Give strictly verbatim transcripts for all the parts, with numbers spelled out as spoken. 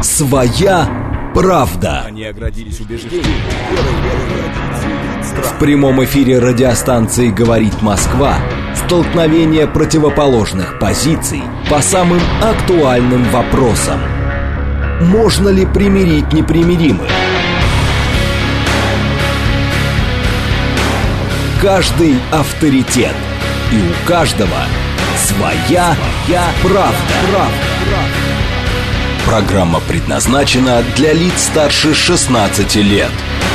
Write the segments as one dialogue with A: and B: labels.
A: Своя правда.
B: Они оградились убеждением.
A: В прямом эфире радиостанции «Говорит Москва» столкновение противоположных позиций по самым актуальным вопросам. Можно ли примирить непримиримых? Каждый авторитет. И у каждого своя, своя правда. правда. Программа предназначена для лиц старше шестнадцати лет.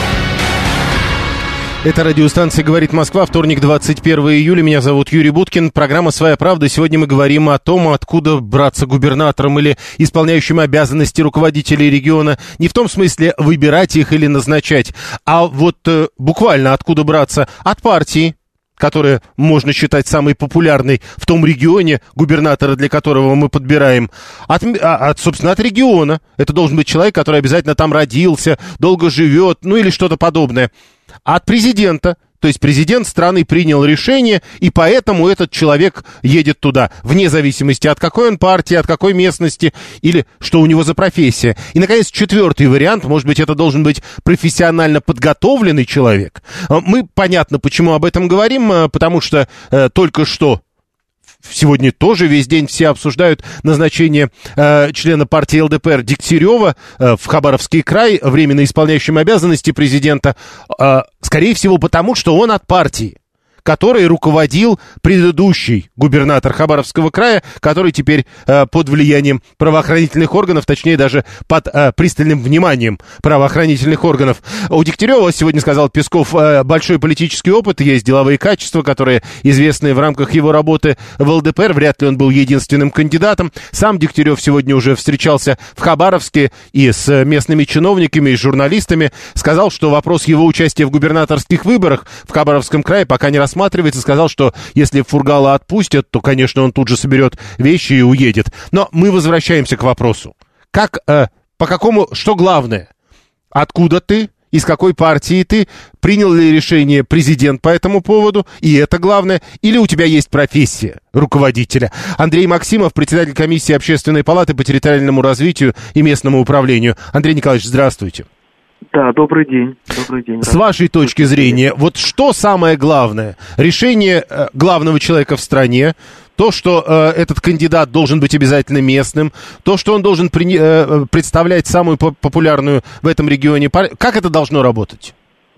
C: Это радиостанция «Говорит Москва», вторник, двадцать первого июля. Меня зовут Юрий Буткин. Программа «Своя правда». Сегодня мы говорим о том, откуда браться губернаторам или исполняющим обязанности руководителей региона. Не в том смысле выбирать их или назначать, а вот э, буквально откуда браться от партии, которая можно считать самой популярной в том регионе, губернатора для которого мы подбираем, от, от, собственно, от региона. Это должен быть человек, который обязательно там родился, долго живет, ну или что-то подобное. От президента. То есть президент страны принял решение, и поэтому этот человек едет туда, вне зависимости от какой он партии, от какой местности, или что у него за профессия. И, наконец, четвертый вариант, может быть, это должен быть профессионально подготовленный человек. Мы, понятно, почему об этом говорим, потому что э, только что сегодня тоже весь день все обсуждают назначение э, члена партии эл дэ пэ эр Дегтярева э, в Хабаровский край, временно исполняющим обязанности президента, э, скорее всего потому, что он от партии, которой руководил предыдущий губернатор Хабаровского края, который теперь э, под влиянием правоохранительных органов, точнее даже под э, пристальным вниманием правоохранительных органов. У Дегтярева, сегодня сказал Песков, э, большой политический опыт, есть деловые качества, которые известны в рамках его работы в эл дэ пэ эр, вряд ли он был единственным кандидатом. Сам Дегтярев сегодня уже встречался в Хабаровске и с местными чиновниками, и с журналистами, сказал, что вопрос его участия в губернаторских выборах в Хабаровском крае пока не рассматривается. Сказал, что если Фургала отпустят, то, конечно, он тут же соберет вещи и уедет. Но мы возвращаемся к вопросу. Как, э, по какому, что главное? Откуда ты? Из какой партии ты? Принял ли решение президент по этому поводу? И это главное. Или у тебя есть профессия руководителя? Андрей Максимов, председатель комиссии Общественной палаты по территориальному развитию и местному управлению. Андрей Николаевич, здравствуйте.
D: Да, добрый день. Добрый день.
C: С вашей точки зрения, вот что самое главное? Решение э, главного человека в стране, то, что э, этот кандидат должен быть обязательно местным, то, что он должен при, э, представлять самую популярную в этом регионе. Как это должно работать?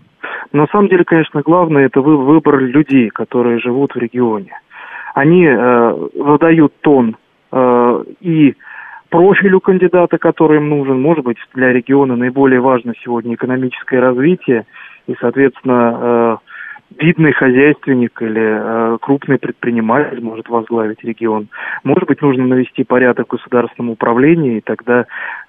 D: На самом деле, конечно, главное это выбор людей, которые живут в регионе. Они э, задают тон э, и профилю кандидата, который им нужен. Может быть, для региона наиболее важно сегодня экономическое развитие и, соответственно, э, видный хозяйственник или э, крупный предприниматель может возглавить регион. Может быть, нужно навести порядок в государственном управлении, и тогда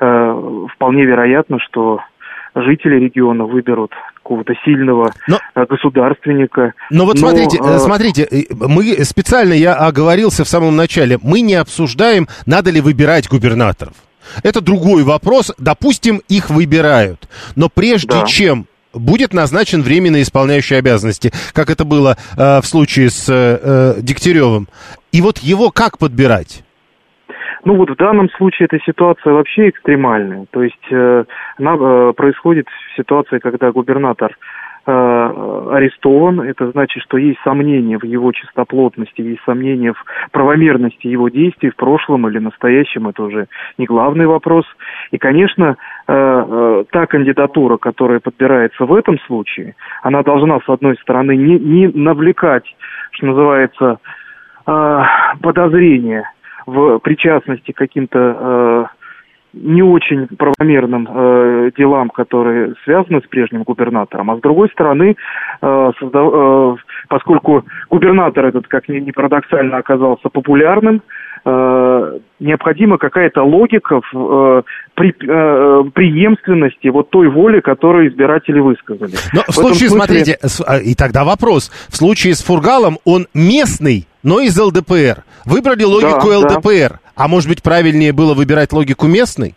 D: э, вполне вероятно, что жители региона выберут какого-то сильного но, государственника.
C: Но вот но, смотрите, э... смотрите, мы специально, я оговорился в самом начале, мы не обсуждаем, надо ли выбирать губернаторов. Это другой вопрос, допустим, их выбирают. Но прежде да. чем будет назначен временно исполняющий обязанности, как это было э, в случае с э, Дегтяревым, и вот его как подбирать?
D: Ну вот в данном случае эта ситуация вообще экстремальная. То есть э, она э, происходит ситуация, когда губернатор э, арестован. Это значит, что есть сомнения в его чистоплотности, есть сомнения в правомерности его действий в прошлом или настоящем. Это уже не главный вопрос. И, конечно, э, э, та кандидатура, которая подбирается в этом случае, она должна, с одной стороны, не, не навлекать, что называется, э, подозрения в причастности к каким-то э, не очень правомерным э, делам, которые связаны с прежним губернатором, а с другой стороны, э, созда... э, поскольку губернатор этот, как ни, ни парадоксально, оказался популярным, э, необходима какая-то логика в э, при, э, преемственности вот той воли, которую избиратели высказали.
C: Но в, в случае, смысле... смотрите, и тогда вопрос, в случае с Фургалом он местный, но из эл дэ пэ эр. Выбрали логику да, эл дэ пэ эр. Да. А может быть, правильнее было выбирать логику местной?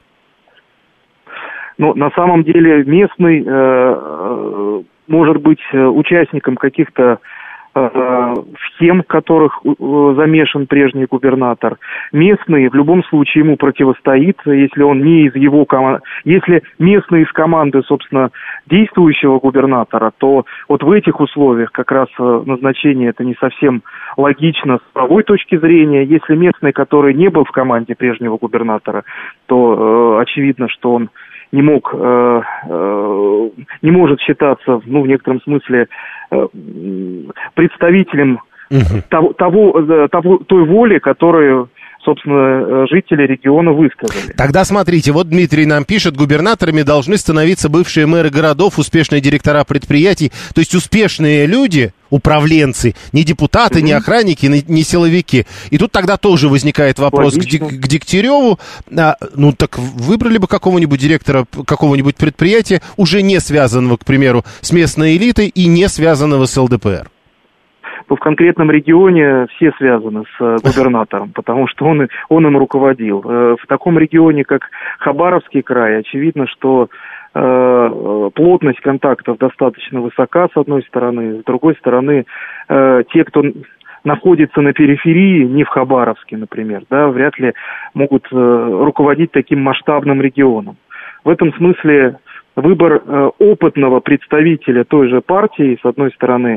D: Ну, на самом деле, местный э, может быть участником каких-то схем, в которых замешан прежний губернатор. Местный в любом случае ему противостоит, если он не из его команды. Если местный из команды, собственно, действующего губернатора, то вот в этих условиях как раз назначение это не совсем логично с правовой точки зрения. Если местный, который не был в команде прежнего губернатора, то э, очевидно, что он не мог, э, э, не может считаться, ну, в некотором смысле, э, представителем угу. того, того, того, той воли, которую, собственно, жители региона высказали.
C: Тогда смотрите, вот Дмитрий нам пишет, губернаторами должны становиться бывшие мэры городов, успешные директора предприятий, то есть успешные люди, управленцы, не депутаты, mm-hmm. не охранники, не, не силовики. И тут тогда тоже возникает вопрос к, к Дегтяреву. А, ну так выбрали бы какого-нибудь директора какого-нибудь предприятия, уже не связанного, к примеру, с местной элитой и не связанного с эл дэ пэ эр.
D: В конкретном регионе все связаны с губернатором, потому что он, он им руководил. В таком регионе, как Хабаровский край, очевидно, что э, плотность контактов достаточно высока, с одной стороны. С другой стороны, э, те, кто находится на периферии, не в Хабаровске, например, да, вряд ли могут э, руководить таким масштабным регионом. В этом смысле выбор э, опытного представителя той же партии, с одной стороны,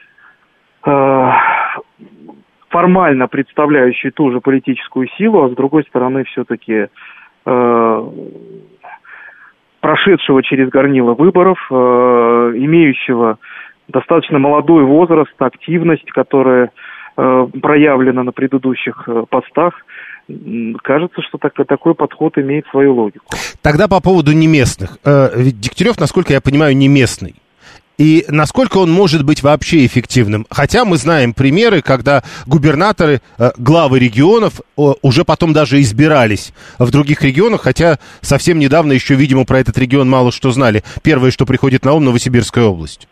D: формально представляющий ту же политическую силу, а с другой стороны все-таки э, прошедшего через горнило выборов, э, имеющего достаточно молодой возраст, активность, которая э, проявлена на предыдущих э, постах. Кажется, что так, такой подход имеет свою логику.
C: Тогда по поводу неместных. Э, ведь Дегтярев, насколько я понимаю, не местный. И насколько он может быть вообще эффективным? Хотя мы знаем примеры, когда губернаторы, главы регионов уже потом даже избирались в других регионах, хотя совсем недавно еще, видимо, про этот регион мало что знали. Первое, что приходит на ум, Новосибирская область.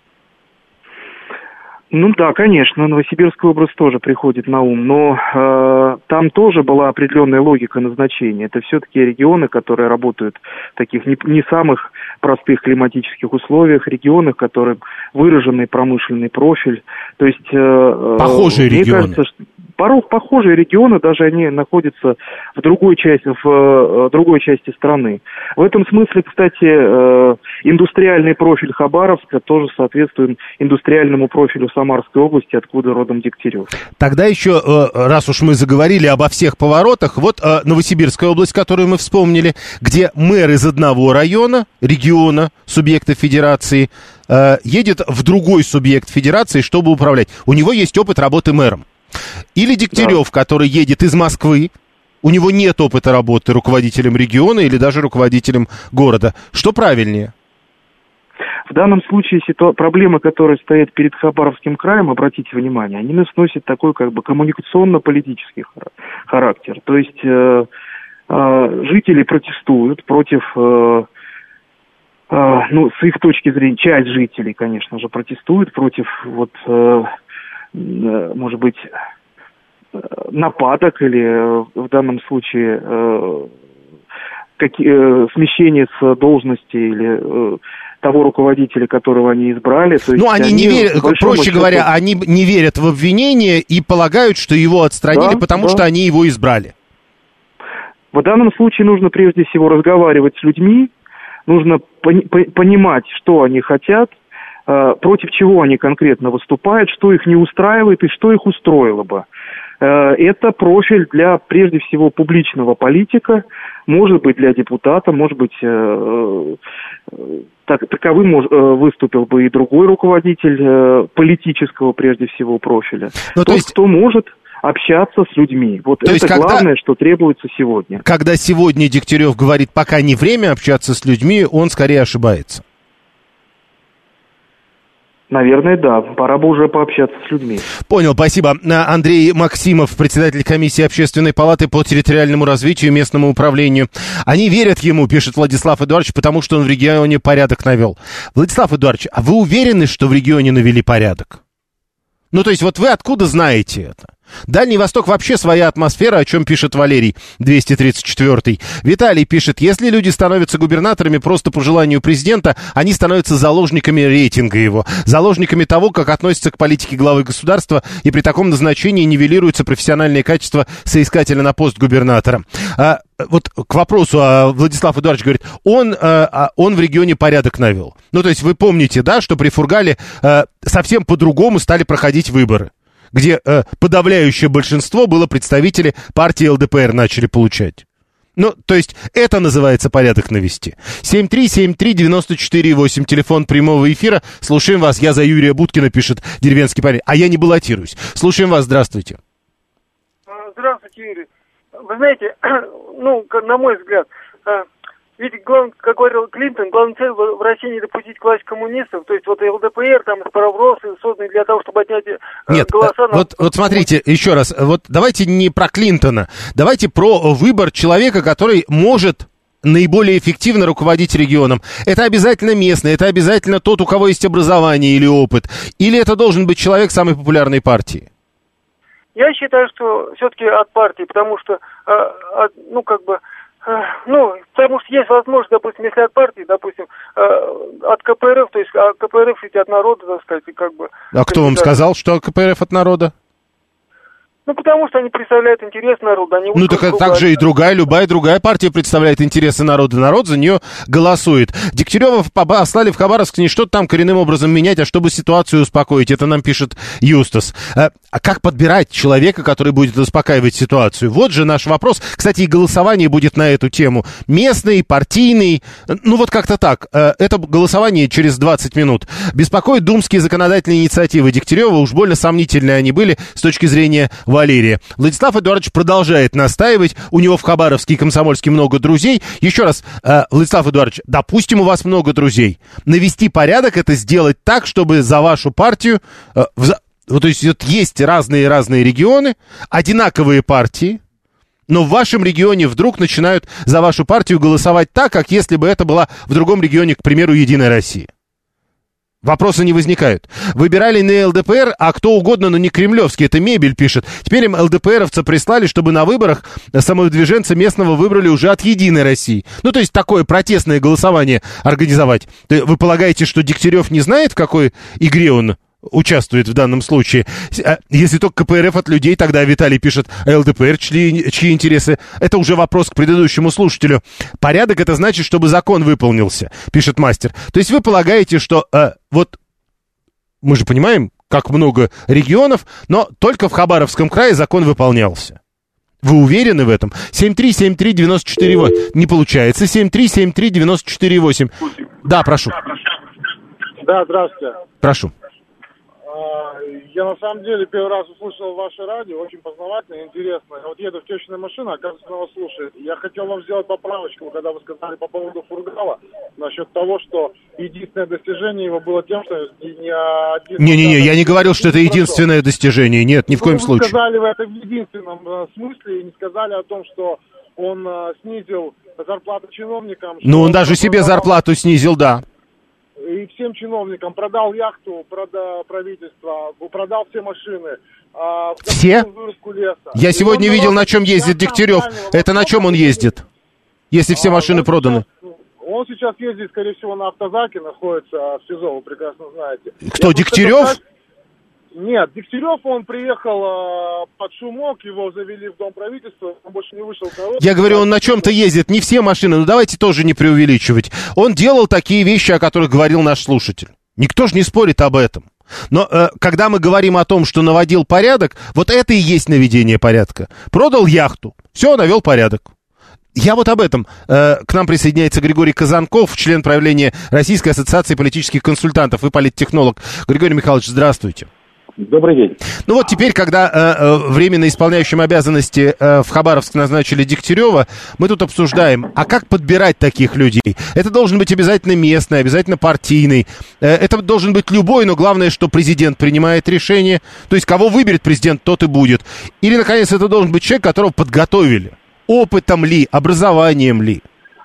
D: Ну да, конечно, Новосибирская область тоже приходит на ум, но э, там тоже была определенная логика назначения. Это все-таки регионы, которые работают в таких не, не самых простых климатических условиях, регионах, в которых выраженный промышленный профиль. То есть, э,
C: похожие
D: мне
C: регионы.
D: Кажется, что порой похожие регионы, даже они находятся в другой части, в, в другой части страны. В этом смысле, кстати, э, индустриальный профиль Хабаровска тоже соответствует индустриальному профилю Самарской области, откуда родом Дегтярев.
C: Тогда еще, раз уж мы заговорили обо всех поворотах, вот Новосибирская область, которую мы вспомнили, где мэр из одного района, региона, субъекта федерации, едет в другой субъект федерации, чтобы управлять. У него есть опыт работы мэром. Или Дегтярев, да. который едет из Москвы, у него нет опыта работы руководителем региона или даже руководителем города. Что правильнее?
D: В данном случае ситу... проблемы, которые стоят перед Хабаровским краем, обратите внимание, они носят такой как бы коммуникационно-политический характер. То есть э, э, жители протестуют против, э, э, ну, с их точки зрения, часть жителей, конечно же, протестует против, вот, э, э, может быть, нападок или э, в данном случае э, как, э, смещения с должности или... Э, того руководителя, которого они избрали. То есть
C: ну, они, они не верят, проще счету... говоря, они не верят в обвинения и полагают, что его отстранили, да, потому да. что они его избрали.
D: В данном случае нужно прежде всего разговаривать с людьми, нужно пони- понимать, что они хотят, э, против чего они конкретно выступают, что их не устраивает и что их устроило бы. Э, это профиль для, прежде всего, публичного политика, может быть, для депутата, может быть, э, э, так, таковым э, выступил бы и другой руководитель э, политического, прежде всего, профиля. Ну, Тот, есть... кто может общаться с людьми. Вот то это когда... главное, что требуется сегодня.
C: Когда сегодня Дегтярев говорит, пока не время общаться с людьми, он скорее ошибается.
D: Наверное, да. Пора бы уже пообщаться с людьми.
C: Понял, спасибо. Андрей Максимов, председатель комиссии Общественной палаты по территориальному развитию и местному управлению. Они верят ему, пишет Владислав Эдуардович, потому что он в регионе порядок навел. Владислав Эдуардович, а вы уверены, что в регионе навели порядок? Ну, то есть, вот вы откуда знаете это? Дальний Восток вообще своя атмосфера, о чем пишет Валерий, двести тридцать четвёртый. Виталий пишет, если люди становятся губернаторами просто по желанию президента, они становятся заложниками рейтинга его, заложниками того, как относятся к политике главы государства, и при таком назначении нивелируется профессиональные качества соискателя на пост губернатора. А, вот к вопросу, а Владислав Эдуардович говорит, он, а, он в регионе порядок навел. Ну, то есть вы помните, да, что при Фургале а, совсем по-другому стали проходить выборы, где э, подавляющее большинство было представители партии эл дэ пэ эр начали получать. Ну, то есть это называется порядок навести. семь три семь три девять четыре восемь, телефон прямого эфира. Слушаем вас. Я за Юрия Буткина, пишет деревенский парень. А я не баллотируюсь. Слушаем вас. Здравствуйте.
B: Здравствуйте, Юрий. Вы знаете, ну, на мой взгляд, ведь, глав, как говорил Клинтон, главная цель в России не допустить к власти коммунистов. То есть вот эл дэ пэ эр, там, справросы, созданы для того, чтобы отнять э,
C: Нет,
B: голоса. На...
C: Вот, вот смотрите, еще раз, вот давайте не про Клинтона, давайте про выбор человека, который может наиболее эффективно руководить регионом. Это обязательно местный, это обязательно тот, у кого есть образование или опыт. Или это должен быть человек самой популярной партии?
B: Я считаю, что все-таки от партии, потому что, э, от, ну, как бы... Ну, потому что есть возможность, допустим, если от партии, допустим, от ка пэ эр эф, то есть ка пэ эр эф ведь от народа, так сказать, как бы...
C: А кто вам сказал, что ка пэ эр эф от народа?
B: Ну, потому что они представляют интерес народа. Они
C: ну, так, так же и другая, любая другая партия представляет интересы народа. Народ за нее голосует. Дегтярева послали в Хабаровск не что-то там коренным образом менять, а чтобы ситуацию успокоить. Это нам пишет Юстас. А, а как подбирать человека, который будет успокаивать ситуацию? Вот же наш вопрос. Кстати, и голосование будет на эту тему. Местный, партийный. Ну, вот как-то так. Это голосование через двадцать минут. Беспокоит думские законодательные инициативы Дегтярева. Уж больно сомнительные они были с точки зрения Валерия. Владислав Эдуардович продолжает настаивать. У него в Хабаровске и Комсомольске много друзей. Еще раз, э, Владислав Эдуардович, допустим, у вас много друзей. Навести порядок — это сделать так, чтобы за вашу партию... Э, в, вот, то есть вот есть разные-разные регионы, одинаковые партии, но в вашем регионе вдруг начинают за вашу партию голосовать так, как если бы это была в другом регионе, к примеру, Единая Россия. Вопросы не возникают. Выбирали не эл дэ пэ эр, а кто угодно, но не кремлевский. Это Мебель пишет. Теперь им эл дэ пэ эровца прислали, чтобы на выборах самовыдвиженца местного выбрали уже от Единой России. Ну, то есть такое протестное голосование организовать. Вы полагаете, что Дегтярев не знает, в какой игре он участвует в данном случае? Если только ка пэ эр эф от людей, тогда Виталий пишет эл дэ пэ эр, чьи, чьи интересы. Это уже вопрос к предыдущему слушателю. Порядок — это значит, чтобы закон выполнился, пишет мастер. То есть вы полагаете, что э, вот мы же понимаем, как много регионов, но только в Хабаровском крае закон выполнялся. Вы уверены в этом? семь три семь три девять четыре восемь. Не получается. семь три семь три девять четыре восемь. Да, прошу.
E: Да, здравствуйте.
C: Прошу.
E: Я на самом деле первый раз услышал ваше радио, очень познавательно и интересно. Я вот еду в тещиной машине, оказывается, она вас слушает. Я хотел вам сделать поправочку, когда вы сказали по поводу Фургала, насчет того, что единственное достижение его было тем, что не один...
C: Не-не-не, я не говорил, что это единственное достижение, нет, ни в коем
E: вы
C: случае.
E: Вы сказали в этом единственном смысле и не сказали о том, что он снизил зарплату чиновникам.
C: Ну, он даже себе зарплату снизил, да.
E: И всем чиновникам продал яхту, продал правительство, продал все машины. А,
C: все?
E: Леса.
C: Я и сегодня видел, на чем ездит Дегтярев. Это на чем он ездит, если все а, машины
E: он
C: проданы?
E: Сейчас, он сейчас ездит, скорее всего, на автозаке, находится в СИЗО, вы прекрасно знаете.
C: Кто, Я Дегтярев? Сказать...
E: Нет, Дегтярев, он приехал э, под шумок, его завели в Дом правительства, он больше не вышел.
C: Я говорю, он на чем-то ездит, не все машины, но давайте тоже не преувеличивать. Он делал такие вещи, о которых говорил наш слушатель. Никто же не спорит об этом. Но э, когда мы говорим о том, что наводил порядок, вот это и есть наведение порядка. Продал яхту, все, навел порядок. Я вот об этом. Э, к нам присоединяется Григорий Казанков, член правления Российской ассоциации политических консультантов и политтехнолог. Григорий Михайлович, здравствуйте.
F: Добрый день.
C: Ну вот теперь, когда э, временно исполняющим обязанности э, в Хабаровск назначили Дегтярева, мы тут обсуждаем, а как подбирать таких людей? Это должен быть обязательно местный, обязательно партийный. Э, это должен быть любой, но главное, что президент принимает решение. То есть кого выберет президент, тот и будет. Или, наконец, это должен быть человек, которого подготовили. Опытом ли, образованием ли?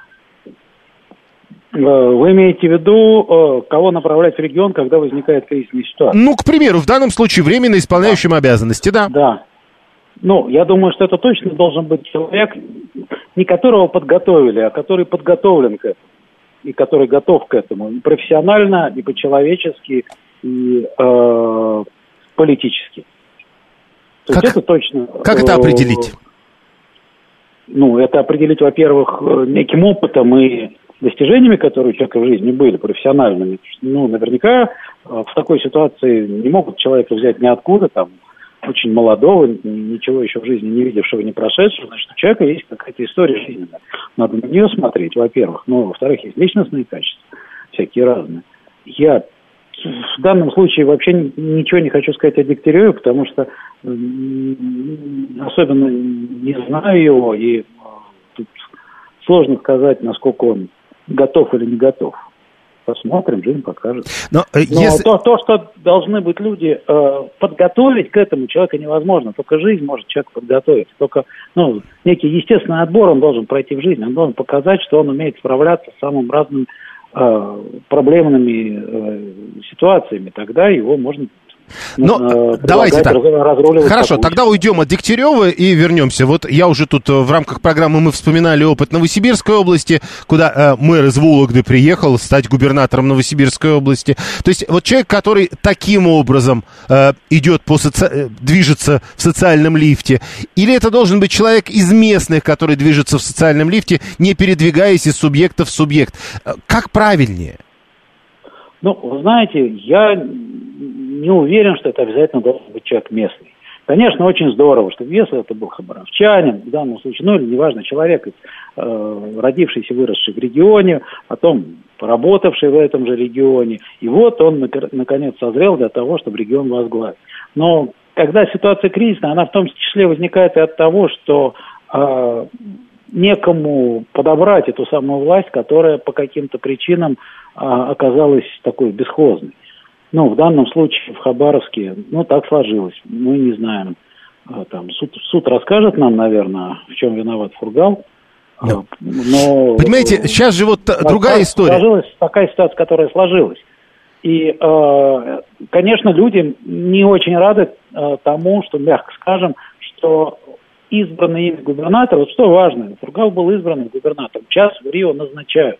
F: Вы имеете в виду, кого направлять в регион, когда возникает кризисная ситуация?
C: Ну, к примеру, в данном случае временно исполняющим да. обязанности, да.
F: Да. Ну, я думаю, что это точно должен быть человек, не которого подготовили, а который подготовлен к этому. И который готов к этому. И профессионально, и по-человечески, и э, политически. То
C: как,
F: есть это точно...
C: Как это определить?
F: Э, ну, это определить, во-первых, неким опытом и достижениями, которые у человека в жизни были, профессиональными. Ну, наверняка в такой ситуации не могут человека взять ниоткуда, там, очень молодого, ничего еще в жизни не видевшего, не прошедшего. Значит, у человека есть какая-то история жизненная. Надо на нее смотреть, во-первых. Но, во-вторых, есть личностные качества, всякие разные. Я в данном случае вообще ничего не хочу сказать о Дегтяреве, потому что особенно не знаю его, и тут сложно сказать, насколько он готов или не готов. Посмотрим, жизнь покажет. Но, Но если... то, то, что должны быть люди, э, подготовить к этому человека невозможно. Только жизнь может человека подготовить. Только ну, некий естественный отбор он должен пройти в жизни. Он должен показать, что он умеет справляться с самыми разными э, проблемными э, ситуациями. Тогда его можно...
C: Но э, давайте так. Хорошо, тогда уйдем от Дегтярева и вернемся. Вот я уже тут в рамках программы мы вспоминали опыт Новосибирской области, куда э, мэр из Вологды приехал стать губернатором Новосибирской области. То есть вот человек, который таким образом э, идет по соци... движется в социальном лифте, или это должен быть человек из местных, который движется в социальном лифте, не передвигаясь из субъекта в субъект. Как правильнее?
F: Ну, вы знаете, я не уверен, что это обязательно должен быть человек местный. Конечно, очень здорово, что если это был хабаровчанин, в данном случае, ну или неважно, человек, э, родившийся, выросший в регионе, потом поработавший в этом же регионе, и вот он, наконец, созрел для того, чтобы регион возглавить. Но когда ситуация кризисная, она в том числе возникает и от того, что э, некому подобрать эту самую власть, которая по каким-то причинам а, оказалась такой бесхозной. Ну, в данном случае в Хабаровске, ну, так сложилось. Мы не знаем. А, там, суд, суд расскажет нам, наверное, в чем виноват Фургал.
C: No. Но, понимаете, сейчас же вот другая история.
F: Сложилась такая ситуация, которая сложилась. И, э, конечно, люди не очень рады э, тому, что, мягко скажем, что избранный ими губернатор, вот что важно, Фургал был избранным губернатором, сейчас в Рио назначают.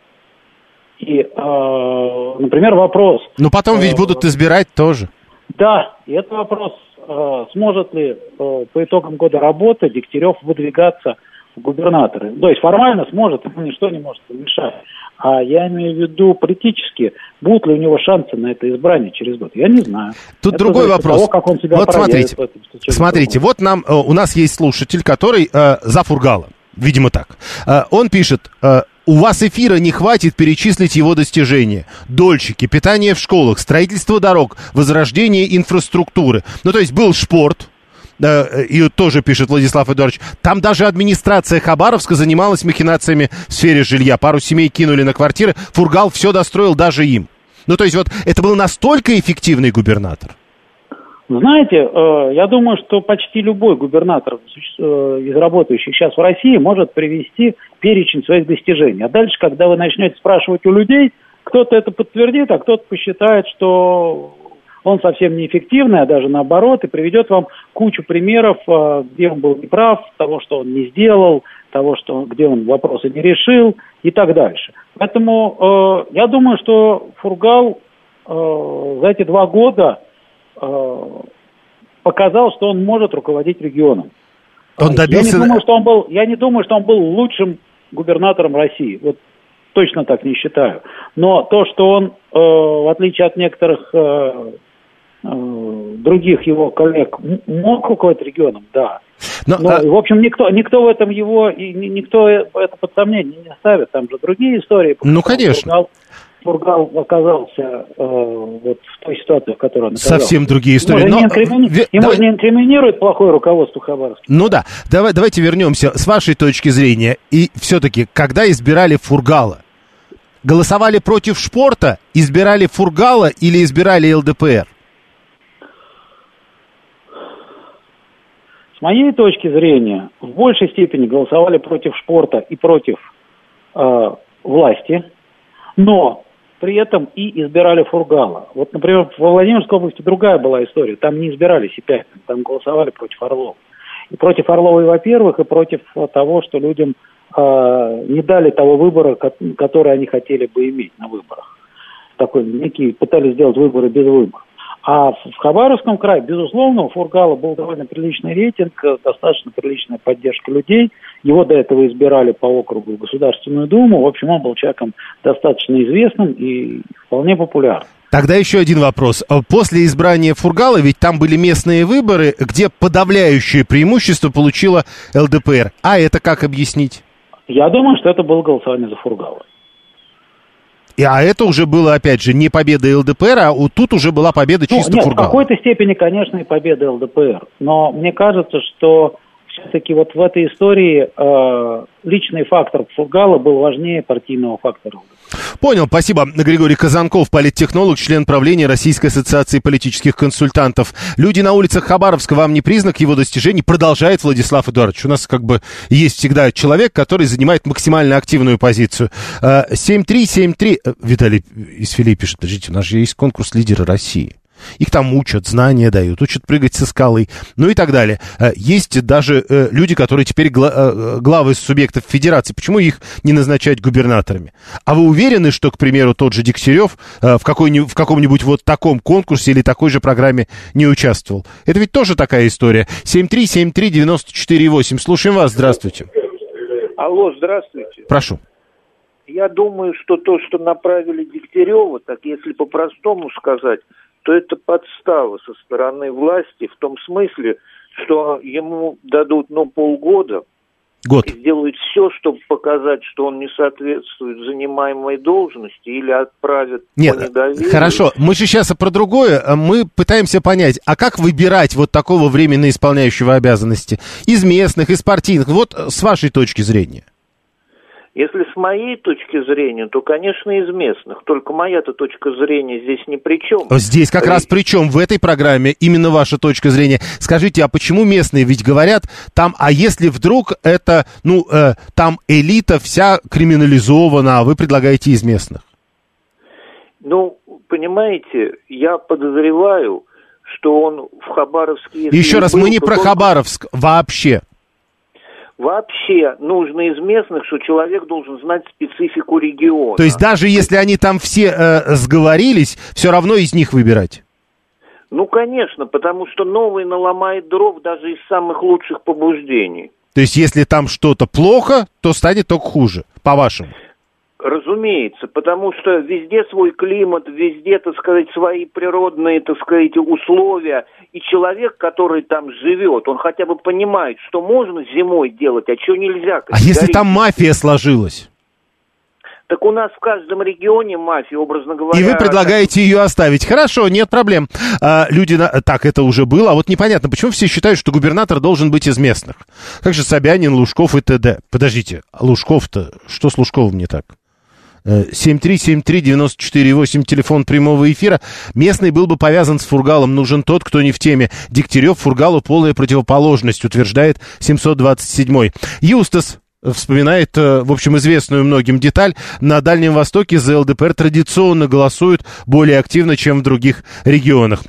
F: И, э, например, вопрос...
C: Но потом ведь э, будут избирать тоже.
F: Да, и это вопрос, э, сможет ли э, по итогам года работы Дегтярев выдвигаться в губернаторы. То есть формально сможет, ему ничто не может помешать. А я имею в виду политически, будут ли у него шансы на это избрание через год? Я не знаю.
C: Тут это другой вопрос. Того, как он себя вот смотрите, этом, смотрите, вот нам, у нас есть слушатель, который э, за Фургала, видимо так. Э, он пишет, э, у вас эфира не хватит перечислить его достижения. Дольщики, питание в школах, строительство дорог, возрождение инфраструктуры. Ну, то есть был спорт. И тоже пишет Владислав Эдуардович, там даже администрация Хабаровска занималась махинациями в сфере жилья. Пару семей кинули на квартиры, Фургал все достроил даже им. Ну, то есть вот это был настолько эффективный губернатор.
F: Знаете, я думаю, что почти любой губернатор из работающих сейчас в России может привести перечень своих достижений. А дальше, когда вы начнете спрашивать у людей, кто-то это подтвердит, а кто-то посчитает, что... он совсем неэффективный, а даже наоборот, и приведет вам кучу примеров, где он был неправ, того, что он не сделал, того, что, где он вопросы не решил и так дальше. Поэтому э, я думаю, что Фургал э, за эти два года э, показал, что он может руководить регионом.
C: Он добился...
F: Я не думаю, что он был, я не думаю, что он был лучшим губернатором России. Вот точно так не считаю. Но то, что он, э, в отличие от некоторых э, других его коллег мог руководить регионом, да. Но, Но а... в общем, никто, никто в этом его, и никто это под сомнение не ставит. Там же другие истории.
C: Ну, конечно.
F: Фургал, Фургал оказался э, вот в той ситуации, в которой он оказался.
C: Совсем другие истории.
F: Ему,
C: Но...
F: не, инкримини...
C: Ве...
F: Ему
C: Давай...
F: не инкриминирует плохое руководство Хабаровска.
C: Ну да. Давай, давайте вернемся с вашей точки зрения. И все-таки, когда избирали Фургала, голосовали против спорта, избирали Фургала или избирали эл дэ пэ эр?
F: С моей точки зрения, в большей степени голосовали против спорта и против э, власти, но при этом и избирали Фургала. Вот, например, во Владимирской области другая была история. Там не избирали Сипягина, там голосовали против Орлова. И против Орловой, во-первых, и против того, что людям э, не дали того выбора, который они хотели бы иметь на выборах. Такой некий, пытались сделать выборы без выборов. А в Хабаровском крае, безусловно, у Фургала был довольно приличный рейтинг, достаточно приличная поддержка людей. Его до этого избирали по округу в Государственную Думу. В общем, он был человеком достаточно известным и вполне популярным.
C: Тогда еще один вопрос. После избрания Фургала, ведь там были местные выборы, где подавляющее преимущество получила эл дэ пэ эр. А это как объяснить?
F: Я думаю, что это было голосование за Фургала.
C: И, а это уже было, опять же, не победа эл дэ пэ эр, а вот тут уже была победа чисто ну, нет, Фургала.
F: В какой-то степени, конечно, и победа эл дэ пэ эр. Но мне кажется, что все-таки вот в этой истории э, личный фактор Фургала был важнее партийного фактора.
C: Понял, спасибо. Григорий Казанков, политтехнолог, член правления Российской ассоциации политических консультантов. Люди на улицах Хабаровска вам не признак его достижений, продолжает Владислав Эдуардович. У нас как бы есть всегда человек, который занимает максимально активную позицию. семь три семь три... Виталий из Филиппа пишет, подождите, у нас же есть конкурс «Лидеры России». Их там учат, знания дают, учат прыгать со скалы, ну и так далее. Есть даже э, люди, которые теперь гла- э, главы субъектов федерации. Почему их не назначать губернаторами? А вы уверены, что, к примеру, тот же Дегтярев э, в, какой-нибудь, в каком-нибудь вот таком конкурсе или такой же программе не участвовал? Это ведь тоже такая история. семь три семь три девять четыре восемь. Слушаем вас, здравствуйте.
G: Алло, здравствуйте.
C: Прошу.
G: Я думаю, что то, что направили Дегтярева, так если по-простому сказать, то это подстава со стороны власти в том смысле, что ему дадут, ну, полгода
C: Год.
G: и сделают все, чтобы показать, что он не соответствует занимаемой должности или отправят
C: Нет,
G: по недоверию.
C: Хорошо, мы же сейчас про другое. Мы пытаемся понять, а как выбирать вот такого временно исполняющего обязанности? Из местных, из партийных? Вот с вашей точки зрения.
G: Если с моей точки зрения, то, конечно, из местных. Только моя-то точка зрения здесь ни при чем.
C: Здесь как раз при чем в этой программе именно ваша точка зрения. Скажите, а почему местные? Ведь говорят, там, а если вдруг это, ну, э, там элита вся криминализована, а вы предлагаете из местных?
G: Ну, понимаете, я подозреваю, что он в Хабаровске...
C: Еще раз,
G: был,
C: мы не про
G: он...
C: Хабаровск вообще.
G: Вообще нужно из местных, что человек должен знать специфику региона.
C: То есть даже если они там все э, сговорились, все равно из них выбирать?
G: Ну, конечно, потому что новый наломает дров даже из самых лучших побуждений.
C: То есть если там что-то плохо, то станет только хуже, по-вашему?
G: Разумеется, потому что везде свой климат, везде, так сказать, свои природные, так сказать, условия. И человек, который там живет, он хотя бы понимает, что можно зимой делать, а что нельзя.
C: А если там мафия сложилась?
G: Так у нас в каждом регионе мафия, образно говоря...
C: И вы предлагаете ее оставить. Хорошо, нет проблем. А, люди... На... Так, это уже было. А вот непонятно, почему все считают, что губернатор должен быть из местных? Как же Собянин, Лужков и т.д.? Подождите, Лужков-то... Что с Лужковым не так? семь три семь три девять четыре восемь, телефон прямого эфира. Местный был бы повязан с Фургалом. Нужен тот, кто не в теме. Дегтярев Фургалу полная противоположность, утверждает семьсот двадцать седьмой. Юстас вспоминает, в общем, известную многим деталь. На Дальнем Востоке за эл дэ пэ эр традиционно голосуют более активно, чем в других регионах.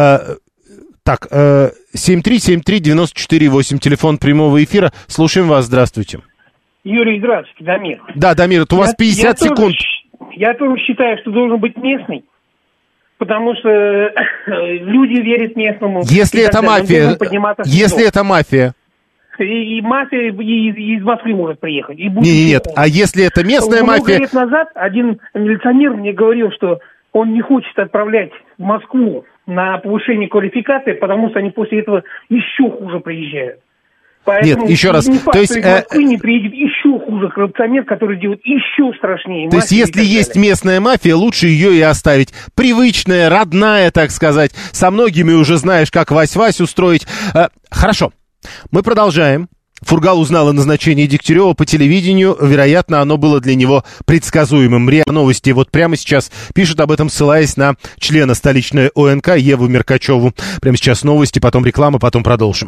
C: Так, семь три семь три девять четыре восемь, телефон прямого эфира. Слушаем вас, здравствуйте.
H: Юрий, здравствуйте, Дамир.
C: Да, Дамир, это у вас пятьдесят
H: я
C: секунд.
H: Тоже, я тоже считаю, что должен быть местный, потому что люди верят местному.
C: Если это мафия, если это мафия.
H: И, и мафия и, из Москвы может приехать. И будет
C: нет, нет, а если это местная
H: Много
C: мафия...
H: Много лет назад один милиционер мне говорил, что он не хочет отправлять в Москву на повышение квалификации, потому что они после этого еще хуже приезжают. Поэтому
C: нет, еще раз,
H: не факт,
C: то есть...
H: Что из Москвы не приедет еще хуже коррупционер, который делает еще страшнее.
C: То есть если есть местная мафия, лучше ее и оставить. Привычная, родная, так сказать. Со многими уже знаешь, как Вась-Вась устроить. Э, хорошо, мы продолжаем. Фургал узнал о назначении Дегтярева по телевидению. Вероятно, оно было для него предсказуемым. РИА Новости вот прямо сейчас пишут об этом, ссылаясь на члена столичной о эн ка Еву Меркачеву. Прямо сейчас новости, потом реклама, потом продолжим.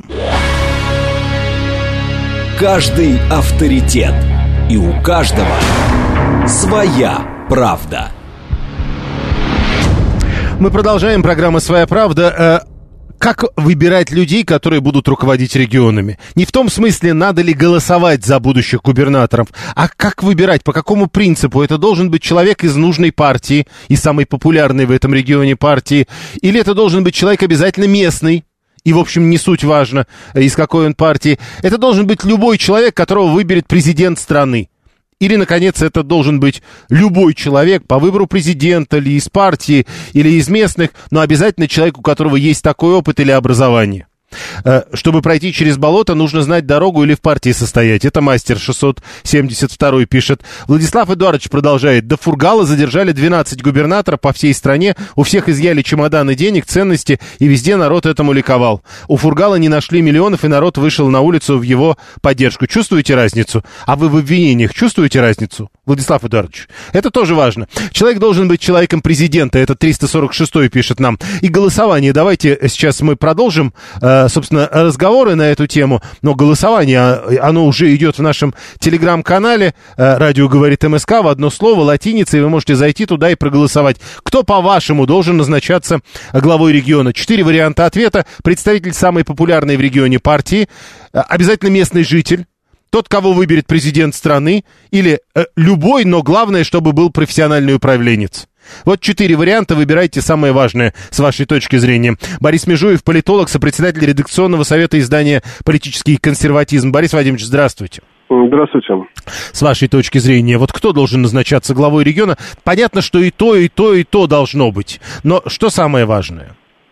A: Каждый авторитет. И у каждого своя правда.
C: Мы продолжаем. Программа «Своя правда». как выбирать людей, которые будут руководить регионами? Не в том смысле, надо ли голосовать за будущих губернаторов, а как выбирать, по какому принципу? Это должен быть человек из нужной партии, и самой популярной в этом регионе партии, или это должен быть человек обязательно местный? И, в общем, не суть важно, из какой он партии. Это должен быть любой человек, которого выберет президент страны. Или, наконец, это должен быть любой человек по выбору президента, или из партии, или из местных, но обязательно человек, у которого есть такой опыт или образование. Чтобы пройти через болото, нужно знать дорогу или в партии состоять. Это мастер шестьсот семьдесят два пишет. Владислав Эдуардович продолжает. До Фургала задержали двенадцать губернаторов по всей стране. У всех изъяли чемоданы денег, ценности, и везде народ этому ликовал. У Фургала не нашли миллионов, и народ вышел на улицу в его поддержку. Чувствуете разницу? А вы в обвинениях чувствуете разницу? Владислав Эдуардович, это тоже важно. Человек должен быть человеком президента. Это триста сорок шестой пишет нам. И голосование. Давайте сейчас мы продолжим, собственно, разговоры на эту тему. Но голосование, оно уже идет в нашем телеграм-канале. Радио говорит МСК в одно слово, латиницей. Вы можете зайти туда и проголосовать. Кто, по-вашему, должен назначаться главой региона? Четыре варианта ответа. Представитель самой популярной в регионе партии. Обязательно местный житель. Тот, кого выберет президент страны, или э, любой, но главное, чтобы был профессиональный управленец. Вот четыре варианта, выбирайте самое важное с вашей точки зрения. Борис Межуев, политолог, сопредседатель редакционного совета издания «Политический консерватизм». Борис Вадимович, здравствуйте.
I: Здравствуйте.
C: С вашей точки зрения, вот кто должен назначаться главой региона? Понятно, что и то, и то, и то должно быть. Но что самое важное?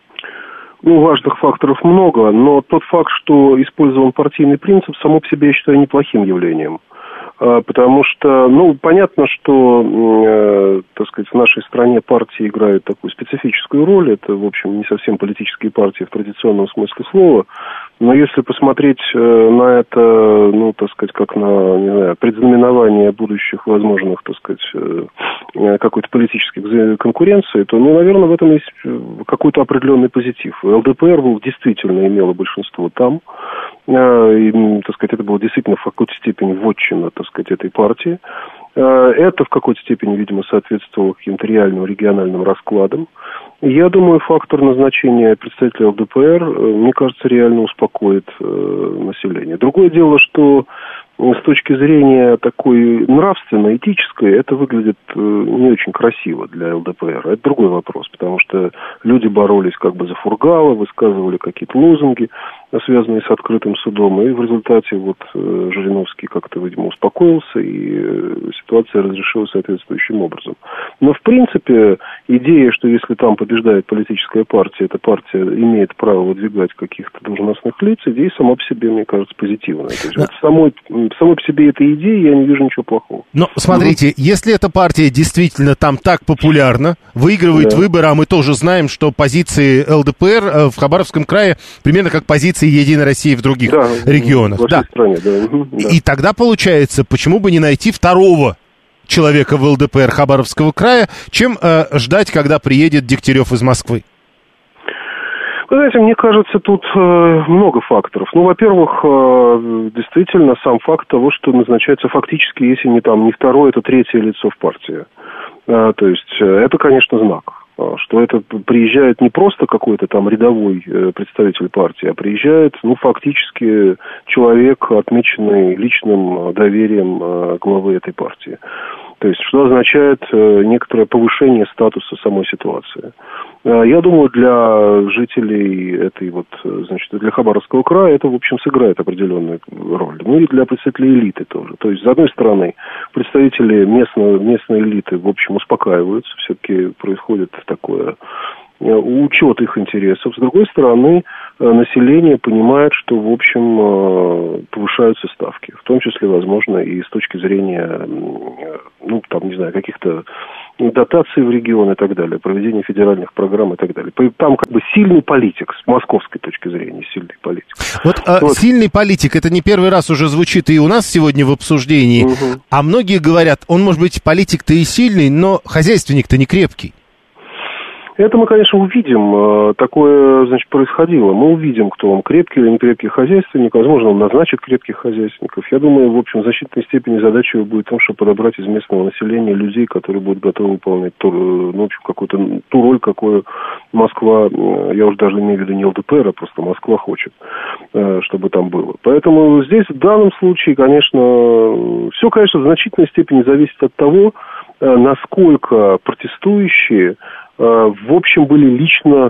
I: Ну, важных факторов много, но тот факт, что использован партийный принцип, само по себе, я считаю, неплохим явлением. Потому что, ну, понятно, что, э, так сказать, в нашей стране партии играют такую специфическую роль. Это, в общем, не совсем политические партии в традиционном смысле слова. Но если посмотреть э, на это, ну, так сказать, как на, не знаю, предзнаменование будущих возможных, так сказать, э, какой-то политической конкуренции, то, ну, наверное, в этом есть какой-то определенный позитив. ЛДПР действительно имело большинство там. И, так сказать, это было действительно в какой-то степени вотчина, так сказать, этой партии. Это в какой-то степени, видимо, соответствовало каким-то реальным региональным раскладам. Я думаю, фактор назначения представителя ЛДПР, мне кажется, реально успокоит население. Другое дело, что с точки зрения такой нравственной, этической, это выглядит не очень красиво для ЛДПР. Это другой вопрос, потому что люди боролись как бы за Фургала, высказывали какие-то лозунги, связанные с открытым судом, и в результате вот Жириновский как-то, видимо, успокоился, и ситуация разрешилась соответствующим образом. Но, в принципе, идея, что если там побеждает политическая партия, эта партия имеет право выдвигать каких-то должностных лиц, идея сама по себе, мне кажется, позитивная. То есть, да. вот самой, самой по себе этой идеи я не вижу ничего плохого.
C: Но, смотрите, угу. если эта партия действительно там так популярна, выигрывает да. выборы, а мы тоже знаем, что позиции ЛДПР в Хабаровском крае примерно как позиции Единой России в других да, регионах.
I: В
C: да.
I: стране, да. Угу, да.
C: И тогда получается, почему бы не найти второго человека в ЛДПР Хабаровского края, чем э, ждать, когда приедет Дегтярев из Москвы?
I: Вы знаете, мне кажется, тут э, много факторов. Ну, во-первых, э, действительно, сам факт того, что назначается фактически, если не там не второе, то третье лицо в партии. Э, то есть, э, это, конечно, знак. Что это приезжает не просто какой-то там рядовой э, представитель партии, а приезжает, ну, фактически человек, отмеченный личным доверием э, главы этой партии. То есть, что означает э, некоторое повышение статуса самой ситуации. Э, я думаю, для жителей этой вот, значит, для Хабаровского края это, в общем, сыграет определенную роль. Ну, и для представителей элиты тоже. То есть, с одной стороны, представители местной, местной элиты, в общем, успокаиваются, все-таки происходит такое учет их интересов. С другой стороны, население понимает, что, в общем, повышаются ставки. В том числе, возможно, и с точки зрения, ну, там, не знаю, каких-то дотаций в регион и так далее, проведения федеральных программ и так далее. Там как бы сильный политик, с московской точки зрения, сильный политик.
C: Вот, вот. А, сильный политик, это не первый раз уже звучит и у нас сегодня в обсуждении, угу. а многие говорят, он может быть политик-то и сильный, но хозяйственник-то не крепкий.
I: Это мы, конечно, увидим. Такое, значит, происходило. Мы увидим, кто он крепкий или не крепкий хозяйственник. Возможно, он назначит крепких хозяйственников. Я думаю, в общем, в значительной степени задача его будет в том, чтобы подобрать из местного населения людей, которые будут готовы выполнять ту, ну, в общем, какую-то ту роль, какую Москва, я уже даже имею в виду не ЛДПР, а просто Москва хочет, чтобы там было. Поэтому здесь в данном случае, конечно, все, конечно, в значительной степени зависит от того, насколько протестующие, в общем, были лично,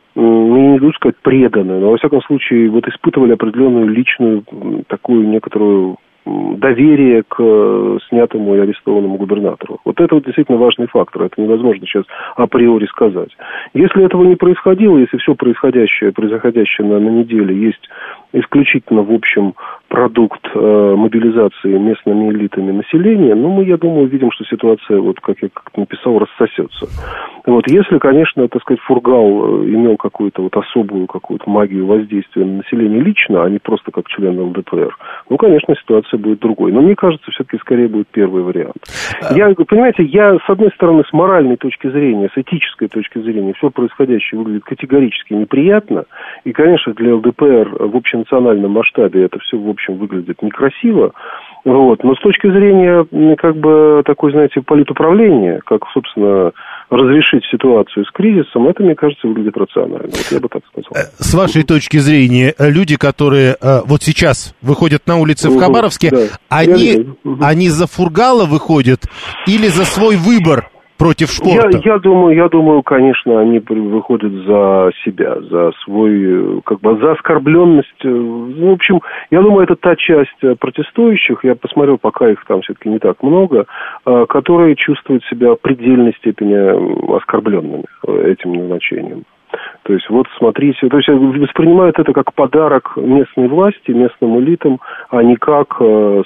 I: не буду сказать, преданы, но, во всяком случае, вот испытывали определенную личную, такую некоторую доверие к снятому и арестованному губернатору. Вот это вот действительно важный фактор. Это невозможно сейчас априори сказать. Если этого не происходило, если все происходящее, происходящее на, на неделе есть исключительно, в общем, продукт э, мобилизации местными элитами населения, ну, мы, я думаю, видим, что ситуация, вот как я как написал, рассосется. Вот, если, конечно, так сказать, Фургал имел какую-то вот особую какую-то магию воздействия на население лично, а не просто как член ЛДПР, ну, конечно, ситуация будет другой. Но мне кажется, все-таки скорее будет первый вариант. Я, понимаете, я, с одной стороны, с моральной точки зрения, с этической точки зрения, все происходящее выглядит категорически неприятно, и, конечно, для ЛДПР в общенациональном масштабе это все, в общем, выглядит некрасиво. Вот. Но с точки зрения, как бы, такой, знаете, политуправления, как, собственно, разрешить ситуацию с кризисом, это, мне кажется, выглядит рационально. Вот я бы так сказал.
C: С вашей точки зрения, люди, которые вот сейчас выходят на улицы в Хабаровске, да, они, они за Фургала выходят или за свой выбор против шпорта?
I: Я, я думаю, я думаю, конечно, они выходят за себя, за свой, как бы, за оскорбленность. В общем, я думаю, это та часть протестующих, я посмотрел, пока их там все-таки не так много, которые чувствуют себя в предельной степени оскорбленными этим назначением. То есть, вот смотрите, то есть воспринимают это как подарок местной власти, местным элитам, а не как,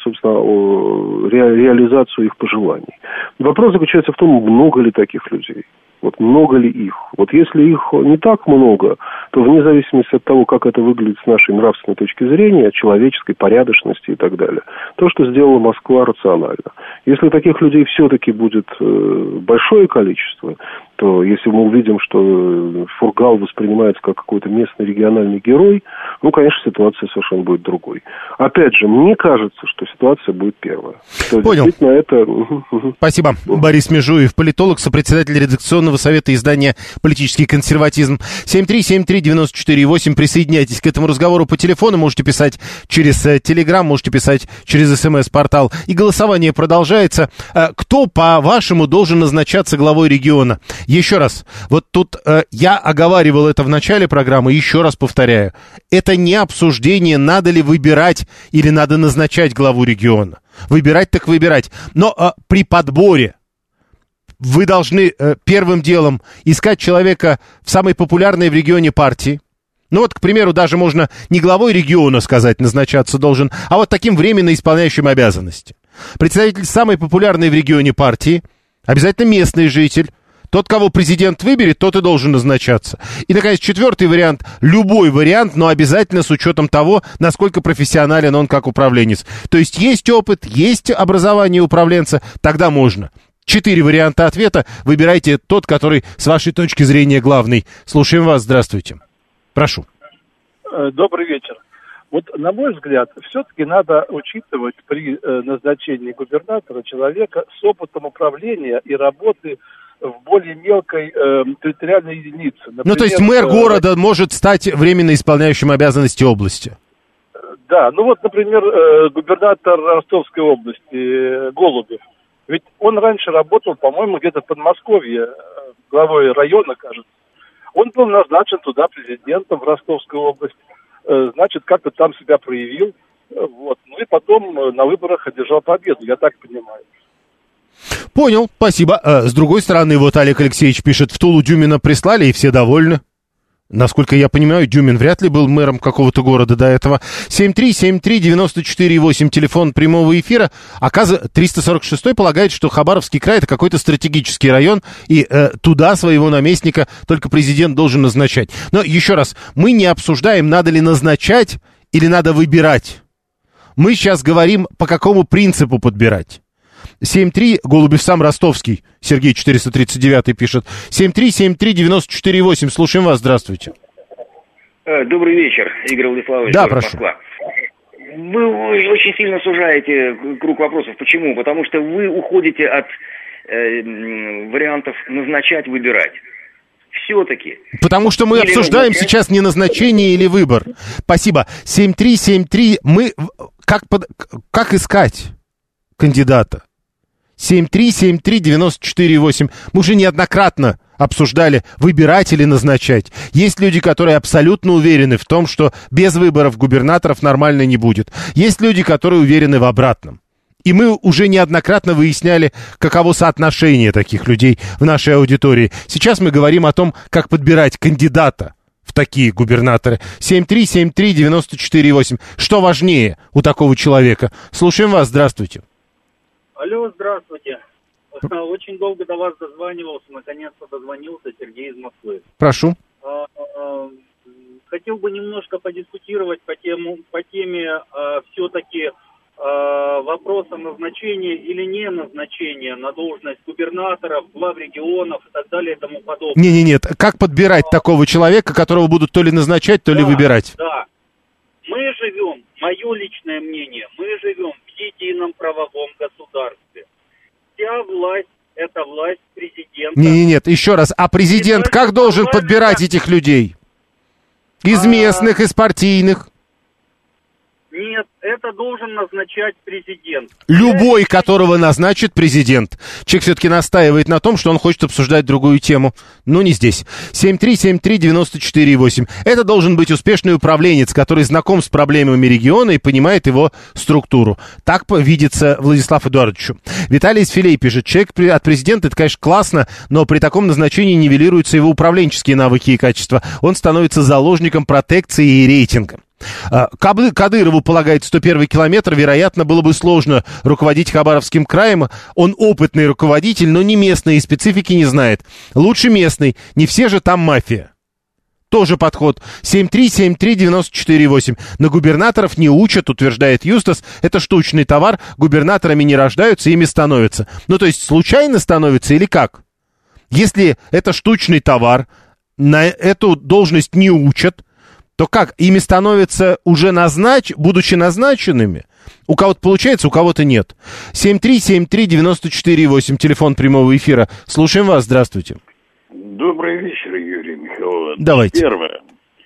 I: собственно, ре, реализацию их пожеланий. Вопрос заключается в том, много ли таких людей. Вот много ли их? Вот если их не так много, то вне зависимости от того, как это выглядит с нашей нравственной точки зрения, человеческой порядочности и так далее, то, что сделала Москва, рационально. Если таких людей все-таки будет большое количество, то если мы увидим, что Фургал воспринимается как какой-то местный региональный герой, ну, конечно, ситуация совершенно будет другой. Опять же, мне кажется, что ситуация будет первая. Что
C: Понял.
I: Действительно, это...
C: Спасибо. Борис Межуев, политолог, сопредседатель редакционного совета издания «Политический консерватизм». семь три семь три девять четыре восемь. Присоединяйтесь к этому разговору по телефону. Можете писать через Телеграм, можете писать через СМС-портал. И голосование продолжается. Кто, по-вашему, должен назначаться главой региона? Еще раз, вот тут э, я оговаривал это в начале программы, еще раз повторяю. Это не обсуждение, надо ли выбирать или надо назначать главу региона. Выбирать так выбирать. Но э, при подборе вы должны э, первым делом искать человека в самой популярной в регионе партии. Ну вот, к примеру, даже можно не главой региона сказать, назначаться должен, а вот таким временно исполняющим обязанности. Представитель самой популярной в регионе партии, обязательно местный житель. Тот, кого президент выберет, тот и должен назначаться. И, наконец, четвертый вариант. Любой вариант, но обязательно с учетом того, насколько профессионален он как управленец. То есть есть опыт, есть образование управленца, тогда можно. Четыре варианта ответа. Выбирайте тот, который с вашей точки зрения главный. Слушаем вас. Здравствуйте. Прошу.
J: Добрый вечер. Вот, на мой взгляд, все-таки надо учитывать при э, назначении губернатора человека с опытом управления и работы в более мелкой э, территориальной единице. Например,
C: ну, то есть мэр э, города может стать временно исполняющим обязанности области?
J: Да, ну вот, например, э, губернатор Ростовской области э, Голубев. Ведь он раньше работал, по-моему, где-то в Подмосковье, э, главой района, кажется. Он был назначен туда президентом в Ростовскую область. Э, значит, как-то там себя проявил. Э, вот. Ну и потом э, на выборах одержал победу, я так понимаю.
C: Понял, спасибо. С другой стороны, вот Олег Алексеевич пишет, в Тулу Дюмина прислали, и все довольны. Насколько я понимаю, Дюмин вряд ли был мэром какого-то города до этого. семь три семь три девять четыре восемь, телефон прямого эфира. Оказывается, триста сорок шестой полагает, что Хабаровский край — это какой-то стратегический район, и э, туда своего наместника только президент должен назначать. Но еще раз, мы не обсуждаем, надо ли назначать или надо выбирать. Мы сейчас говорим, по какому принципу подбирать. семь три, Голубев сам ростовский, Сергей четыреста тридцать девять пишет. семь три семь три девяносто четыре восемь, слушаем вас, здравствуйте.
K: Добрый вечер, Игорь Владиславович.
C: Да, прошу.
K: Москва. Вы очень сильно сужаете круг вопросов. Почему? Потому что вы уходите от э, вариантов назначать, выбирать. Все-таки.
C: Потому что мы
K: или
C: обсуждаем
K: назначать...
C: сейчас не назначение или выбор. Спасибо. семь три семь три, мы... Как, под... как искать кандидата? семь три семь три девяносто четыре восемь. Мы уже неоднократно обсуждали, выбирать или назначать. Есть люди, которые абсолютно уверены в том, что без выборов губернаторов нормально не будет. Есть люди, которые уверены в обратном. И мы уже неоднократно выясняли, каково соотношение таких людей в нашей аудитории. Сейчас мы говорим о том, как подбирать кандидата в такие губернаторы. семь три семь три девяносто четыре восемь. Что важнее у такого человека? Слушаем вас, здравствуйте.
L: Алло, здравствуйте. Очень долго до вас дозванивался, наконец-то дозвонился Сергей из Москвы.
C: Прошу.
L: Хотел бы немножко подискутировать по, тему, по теме а, все-таки а, вопроса назначения или не назначения на должность губернаторов, глав регионов и так далее и тому подобное.
C: Не-не-нет, как подбирать а, такого человека, которого будут то ли назначать, то
L: да,
C: ли выбирать?
L: Да, мы живем, мое личное мнение, мы живем в едином правовом государстве. Вся власть – это власть президента.
C: Не-не-нет, еще раз, а президент и как должен подбирать этих людей? Из а... местных, из партийных?
L: Нет, это должен назначать президент.
C: Любой, которого назначит президент. Человек все-таки настаивает на том, что он хочет обсуждать другую тему. Но не здесь. семь три семь три девяносто четыре восемь. Это должен быть успешный управленец, который знаком с проблемами региона и понимает его структуру. Так видится Владислав Эдуардовичу. Виталий из Филей пишет. Человек от президента, это, конечно, классно, но при таком назначении нивелируются его управленческие навыки и качества. Он становится заложником протекции и рейтинга. Кадырову полагает сто первый километр, вероятно, было бы сложно руководить Хабаровским краем. Он опытный руководитель, но не местный и специфики не знает. Лучше местный, не все же там мафия. Тоже подход. семь три семь три девяносто четыре восемь. На губернаторов не учат, утверждает Юстас. Это штучный товар, губернаторами не рождаются, ими становятся. Ну, то есть случайно становятся или как? Если это штучный товар, на эту должность не учат, то как, ими становятся уже назнач... будучи назначенными? У кого-то получается, у кого-то нет. семь три семь три девяносто четыре восемь, телефон прямого эфира. Слушаем вас, здравствуйте.
M: Добрый вечер, Юрий Михайлович.
C: Давайте.
M: Первое.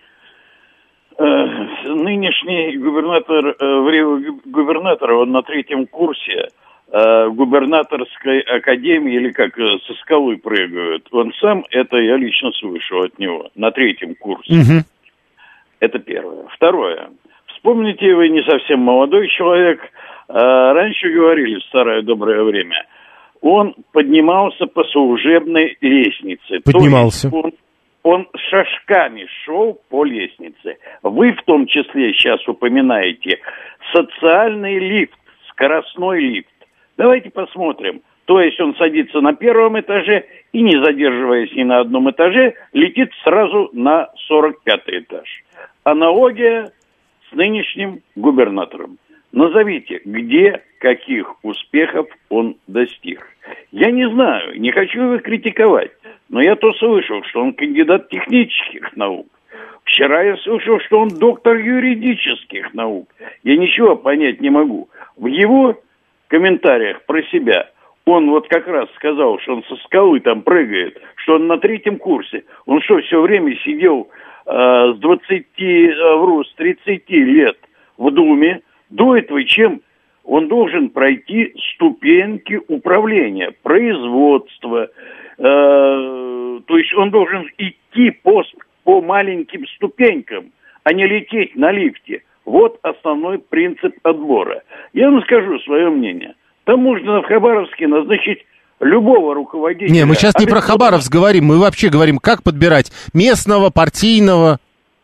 M: Нынешний губернатор, губернатор, он на третьем курсе губернаторской академии, или как со скалы прыгают. Он сам, это я лично слышал от него, на третьем курсе. Угу. Это первое. Второе. Вспомните, вы не совсем молодой человек. А, раньше говорили в старое доброе время. Он поднимался по служебной лестнице.
C: Поднимался.
M: То есть он, он шажками шел по лестнице. Вы в том числе сейчас упоминаете социальный лифт, скоростной лифт. Давайте посмотрим. То есть он садится на первом этаже и, не задерживаясь ни на одном этаже, летит сразу на сорок пятый этаж. Аналогия с нынешним губернатором. Назовите, где, каких успехов он достиг. Я не знаю, не хочу его критиковать, но я то слышал, что он кандидат технических наук. Вчера я слышал, что он доктор юридических наук. Я ничего понять не могу. В его комментариях про себя он вот как раз сказал, что он со скалы там прыгает, что он на третьем курсе. Он что, все время сидел с двадцати, вру, с тридцати лет в Думе, до этого чем он должен пройти ступеньки управления, производства, э, то есть он должен идти по, по маленьким ступенькам, а не лететь на лифте. Вот основной принцип отбора. Я вам скажу свое мнение. Там можно в Хабаровске назначить любого руководителя.
C: Не, мы сейчас не про Хабаровск говорим, мы вообще говорим, как подбирать местного, партийного.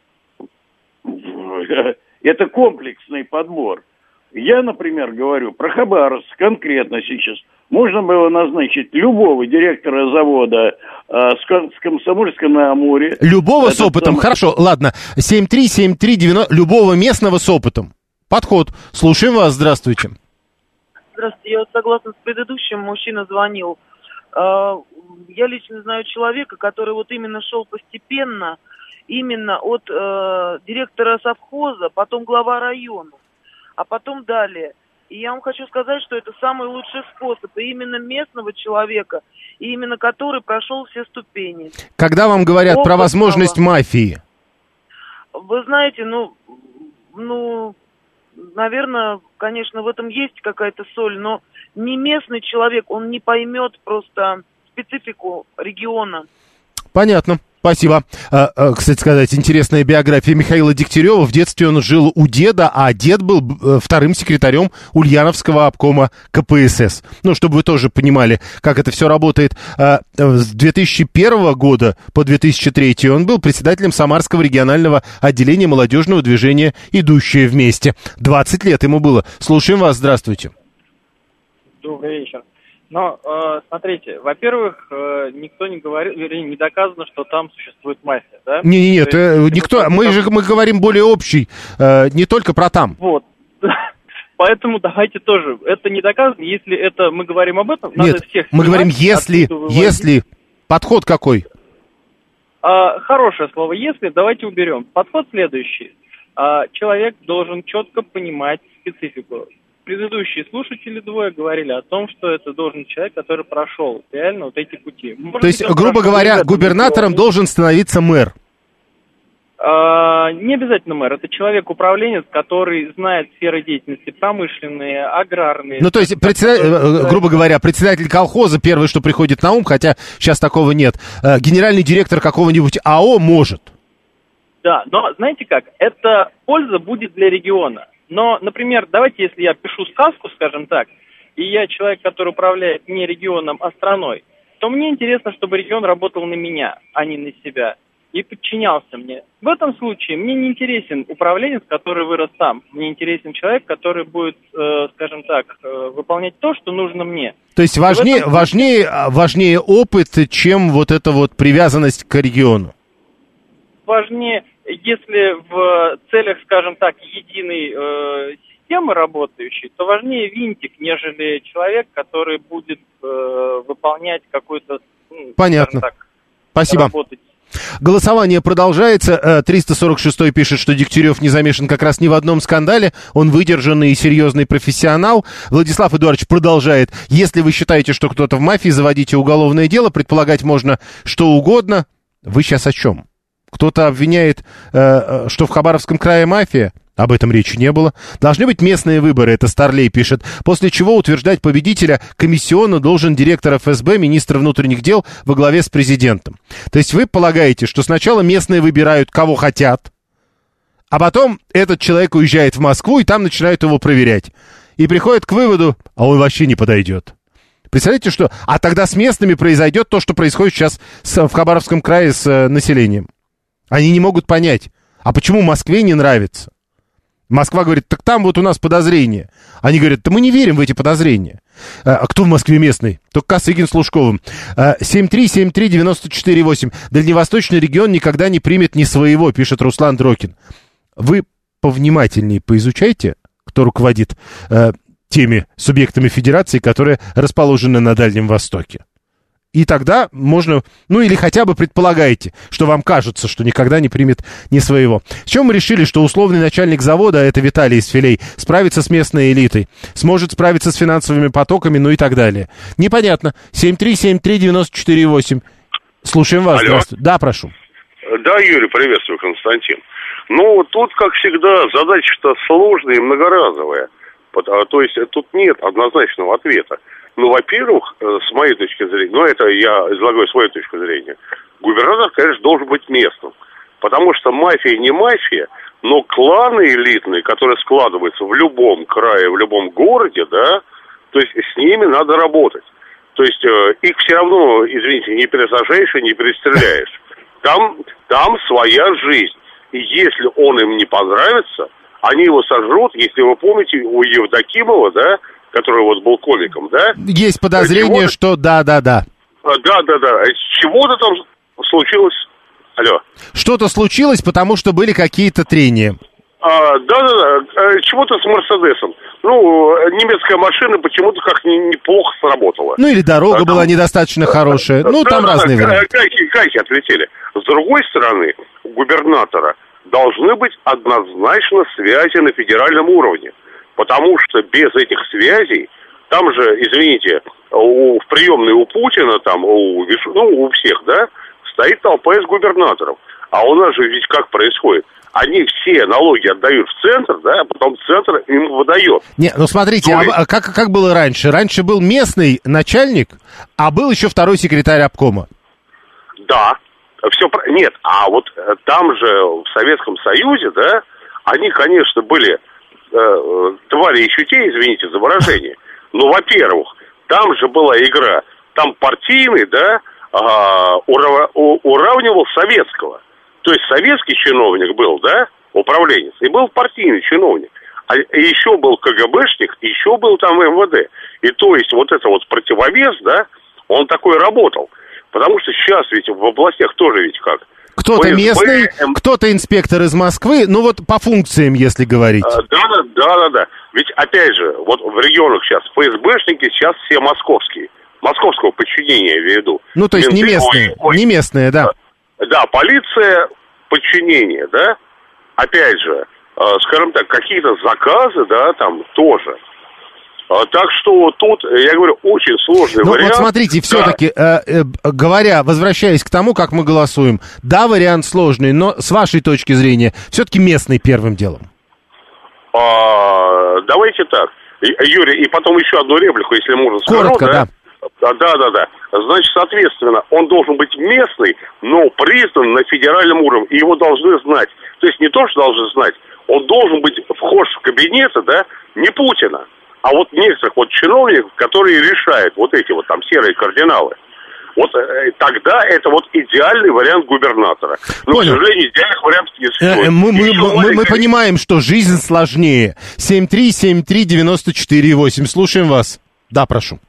M: Это комплексный подбор. Я, например, говорю про Хабаровск конкретно сейчас. Можно было назначить любого директора завода э, с Комсомольска на Амуре.
C: Любого
M: Это
C: с опытом,
M: там...
C: хорошо, ладно. семь три семь три девяносто, любого местного с опытом. Подход. Слушаем вас, здравствуйте.
N: Здравствуйте, я вот согласна с предыдущим, мужчина звонил. Я лично знаю человека, который вот именно шел постепенно, именно от э, директора совхоза, потом глава района, а потом далее. И я вам хочу сказать, что это самый лучший способ, и именно местного человека, и именно который прошел все ступени.
C: Когда вам говорят Опытного. Про возможность мафии?
N: Вы знаете, ну, ну, наверное, конечно, в этом есть какая-то соль, но не местный человек, он не поймет просто специфику региона.
C: Понятно. Спасибо. А, а, кстати сказать, интересная биография Михаила Дегтярева. В детстве он жил у деда, а дед был вторым секретарем Ульяновского обкома ка пэ эс эс. Ну, чтобы вы тоже понимали, как это все работает. А, с две тысячи первого года по две тысячи третий он был председателем Самарского регионального отделения молодежного движения «Идущие вместе». двадцать лет ему было. Слушаем вас. Здравствуйте.
O: Добрый вечер. Но, э, смотрите, во-первых, э, никто не говорил, вернее, не доказано, что там существует мафия, да?
C: Не, не, нет,
O: э,
C: никто, мы там... же мы говорим более общий, э, не только про там.
O: Вот, поэтому давайте тоже, это не доказано, если это мы говорим об этом,
C: нет,
O: надо всех
C: мы говорим, если, если, подход какой?
O: А, хорошее слово, если, давайте уберем. Подход следующий, а, человек должен четко понимать специфику. Предыдущие слушатели двое говорили о том, что это должен человек, который прошел реально вот эти пути. Может
C: То есть, грубо говоря, губернатором должен становиться мэр?
O: А, не обязательно мэр. Это человек-управленец, который знает сферы деятельности промышленные, аграрные.
C: Ну, то есть, председатель, который... грубо говоря, председатель колхоза, первое, что приходит на ум, хотя сейчас такого нет, генеральный директор какого-нибудь а о может.
O: Да, но знаете как, это польза будет для региона. Но, например, давайте, если я пишу сказку, скажем так, и я человек, который управляет не регионом, а страной, то мне интересно, чтобы регион работал на меня, а не на себя, и подчинялся мне. В этом случае мне не интересен управленец, который вырос там. Мне интересен человек, который будет, э, скажем так, э, выполнять то, что нужно мне.
C: То есть важнее, этом... важнее, важнее опыт, чем вот эта вот привязанность к региону?
O: Важнее... Если в целях, скажем так, единой э, системы работающей, то важнее винтик, нежели человек, который будет э, выполнять какой-то, ну,
C: понятно.
O: Так,
C: спасибо.
O: Работать.
C: Голосование продолжается. триста сорок шестой пишет, что Дегтярев не замешан как раз ни в одном скандале. Он выдержанный и серьезный профессионал. Владислав Эдуардович продолжает. Если вы считаете, что кто-то в мафии, заводите уголовное дело. Предполагать можно что угодно. Вы сейчас о чем? Кто-то обвиняет, э, что в Хабаровском крае мафия. Об этом речи не было. Должны быть местные выборы, это Старлей пишет. После чего утверждать победителя комиссионно должен директор эф эс бэ, министр внутренних дел во главе с президентом. То есть вы полагаете, что сначала местные выбирают, кого хотят, а потом этот человек уезжает в Москву, и там начинают его проверять. И приходит к выводу, а он вообще не подойдет. Представляете, что? А тогда с местными произойдет то, что происходит сейчас с, в Хабаровском крае с э, населением. Они не могут понять, а почему Москве не нравится? Москва говорит, так там вот у нас подозрения. Они говорят, да мы не верим в эти подозрения. А кто в Москве местный? Только Косыгин с Лужковым. семь три семь три девять четыре восемь. Дальневосточный регион никогда не примет ни своего, пишет Руслан Дрокин. Вы повнимательнее поизучайте, кто руководит э, теми субъектами федерации, которые расположены на Дальнем Востоке. И тогда можно, ну или хотя бы предполагаете, что вам кажется, что никогда не примет ни своего. С чем мы решили, что условный начальник завода, это Виталий из Филей, справится с местной элитой, сможет справиться с финансовыми потоками, ну и так далее. Непонятно. семь три семь три девять четыре восемь. Слушаем вас.
P: Алло.
C: Здравствуйте. Да, прошу.
P: Да, Юрий, приветствую, Константин. Ну, тут, как всегда, задача-то сложная и многоразовая. То есть тут нет однозначного ответа. Ну, во-первых, с моей точки зрения, ну, это я излагаю свою точку зрения, губернатор, конечно, должен быть местным. Потому что мафия не мафия, но кланы элитные, которые складываются в любом крае, в любом городе, да, то есть с ними надо работать. То есть э, их все равно, извините, не пересажаешь и не перестреляешь. Там, там своя жизнь. И если он им не понравится, они его сожрут, если вы помните, у Евдокимова, да, который вот был комиком, да?
C: Есть подозрение, чего-то... что да-да-да.
P: Да-да-да. Чего-то там случилось. Алло.
C: Что-то случилось, потому что были какие-то трения.
P: А, да-да-да, чего-то с Мерседесом. Ну, немецкая машина почему-то как неплохо сработала.
C: Ну, или дорога
P: а,
C: была
P: там...
C: недостаточно хорошая. Ну,
P: да,
C: там
P: да,
C: разные
P: да,
C: варианты.
P: Кайки, кайки отлетели. С другой стороны, у губернатора должны быть однозначно связи на федеральном уровне. Потому что без этих связей, там же, извините, у, в приемной у Путина, там, у, ну, у всех, да, стоит толпа из губернаторов. А у нас же ведь как происходит? Они все налоги отдают в центр, да, а потом центр им выдает.
C: Не, ну смотрите,
P: ну,
C: а, а как, как было раньше? Раньше был местный начальник, а был еще второй секретарь обкома.
P: Да, все, нет, а вот там же в Советском Союзе, да, они, конечно, были э, твари еще те, извините за выражение, но, во-первых, там же была игра, там партийный, да, э, урав, уравнивал советского. То есть советский чиновник был, да, управленец, и был партийный чиновник. А еще был КГБшник, еще был там МВД. И то есть вот это вот противовес, да, он такой работал. Потому что сейчас ведь в областях тоже ведь как.
C: Кто-то местный, кто-то инспектор из Москвы, ну вот по функциям, если говорить.
P: А, да, да, да, да, да. Ведь опять же, вот в регионах сейчас ФСБшники сейчас все московские. Московского подчинения, я имею в виду.
C: Ну, то есть не местные, не местные, да.
P: Да, полиция подчинения, да, опять же, э, скажем так, какие-то заказы, да, там тоже. Э, так что тут, я говорю, очень сложный
C: ну,
P: вариант.
C: Вот смотрите, все-таки, да. э, э, говоря, возвращаясь к тому, как мы голосуем, да, вариант сложный, но с вашей точки зрения, все-таки местный первым делом.
P: А, давайте так, Юрий, и потом еще одну реплику, если можно сказать.
C: Коротко,
P: да?
C: да.
P: Да, да, да, да. Значит, соответственно, он должен быть местный, но признан на федеральном уровне, и его должны знать. То есть не то, что должны знать, он должен быть вхож в кабинеты, да, не Путина, а вот некоторых вот чиновников, которые решают вот эти вот там серые кардиналы. Вот э, тогда это вот идеальный вариант губернатора. Но, Понял. К сожалению, идеальных вариантов не существует.
C: Э, мы, мы, мы, мы понимаем, что жизнь сложнее. семь три семь три девяносто четыре восемь. Слушаем вас. Да, прошу.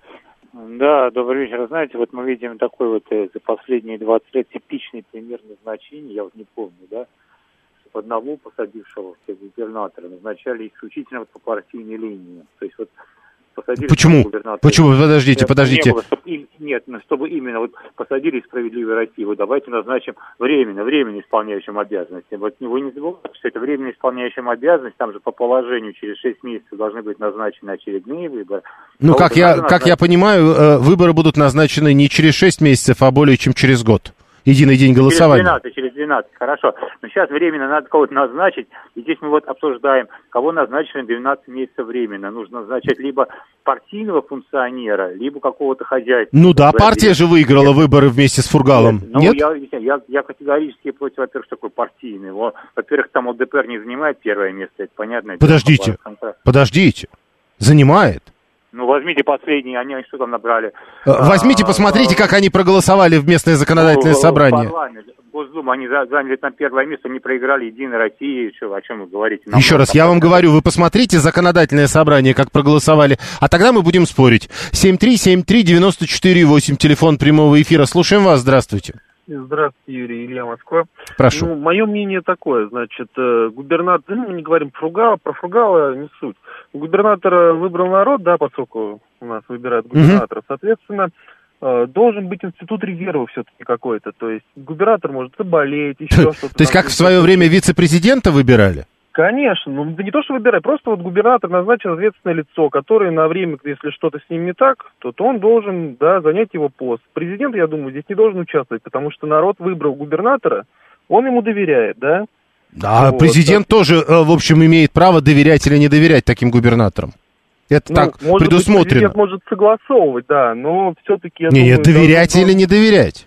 Q: Да, добрый вечер. Знаете, вот мы видим такой вот э, за последние двадцать лет типичный пример назначения, я вот не помню, да, одного посадившего губернатора назначали исключительно вот по партийной линии. То есть вот посадили...
C: Почему? Почему? Подождите, подождите.
Q: Не было, чтобы, им, нет, чтобы именно вот посадили «Справедливой России», вот давайте назначим временно, временно исполняющим обязанности. Вот вы не забывайте, что это временно исполняющим обязанность, там же по положению через шесть месяцев должны быть назначены очередные выборы.
C: Ну,
Q: а
C: как,
Q: вот
C: я,
Q: назначить...
C: как я понимаю, выборы будут назначены не через шесть месяцев, а более чем через год. Единый день голосования.
Q: Через двенадцать, через двенадцать, хорошо. Но сейчас временно надо кого-то назначить. И здесь мы вот обсуждаем, кого назначить на двенадцать месяцев временно. Нужно назначать либо партийного функционера, либо какого-то хозяйства.
C: Ну да, партия же выиграла выборы вместе с Фургалом.
Q: Нет? Ну,
C: Нет?
Q: Я, я, я категорически против, во-первых, такой партийный. Во-первых, там ЛДПР не занимает первое место, это понятно.
C: Подождите, подождите, занимает.
Q: Ну, возьмите последние, они что там набрали?
C: Возьмите, посмотрите, как они проголосовали в местное законодательное собрание.
Q: Парламент, Госдума, они заняли там первое место, они проиграли Единой России, что, о чем вы говорите? Нам
C: Еще раз, я вам говорю, вы посмотрите законодательное собрание, как проголосовали, а тогда мы будем спорить. семь три семь три девяносто четыре восемь, телефон прямого эфира. Слушаем вас, здравствуйте.
R: Здравствуйте, Юрий, Илья, Москва.
C: Прошу.
R: Ну, мое мнение такое, значит, губернатор, ну, мы не говорим Фругала, про Фругала не суть. Губернатора выбрал народ, да, поскольку у нас выбирают губернатора, угу. Соответственно, должен быть институт резерва все-таки какой-то, то есть губернатор может заболеть, еще что-то.
C: То есть как в свое время вице-президента выбирали?
R: Конечно, ну да не то, что выбирать, просто вот губернатор назначил ответственное лицо, которое на время, если что-то с ним не так, то, то он должен, да, занять его пост. Президент, я думаю, здесь не должен участвовать, потому что народ выбрал губернатора, он ему доверяет, да.
C: А вот, президент да. тоже, в общем, имеет право доверять или не доверять таким губернаторам. Это ну, так
R: может
C: предусмотрено.
R: Быть, президент может согласовывать, да, но все-таки... Я
C: Нет,
R: думаю,
C: доверять
R: должен...
C: или не доверять?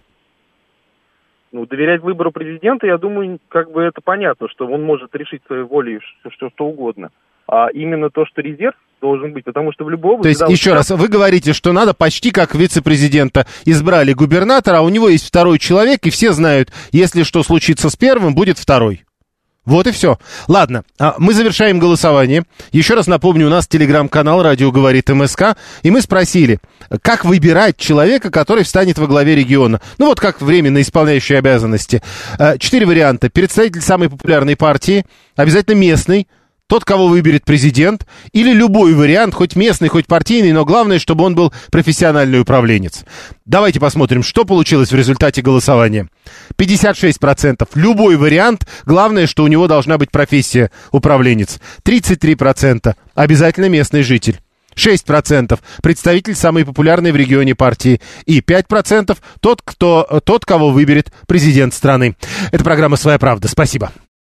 R: Ну, доверять выбору президента, я думаю, как бы это понятно, что он может решить своей волей что, что угодно. А именно то, что резерв должен быть, потому что в любом...
C: То есть, еще
R: вот...
C: раз, вы говорите, что надо почти как вице-президента избрали губернатора, а у него есть второй человек, и все знают, если что случится с первым, будет второй. Вот и все. Ладно, мы завершаем голосование. Еще раз напомню, у нас телеграм-канал «Радио говорит МСК», и мы спросили, как выбирать человека, который встанет во главе региона. Ну вот как временно исполняющий обязанности. Четыре варианта. Представитель самой популярной партии, обязательно местный, тот, кого выберет президент, или любой вариант, хоть местный, хоть партийный, но главное, чтобы он был профессиональный управленец. Давайте посмотрим, что получилось в результате голосования. пятьдесят шесть процентов любой вариант, главное, что у него должна быть профессия управленец. тридцать три процента обязательно местный житель. шесть процентов представитель самой популярной в регионе партии. И пять процентов тот, кто, тот, кого выберет президент страны. Это программа «Своя правда». Спасибо.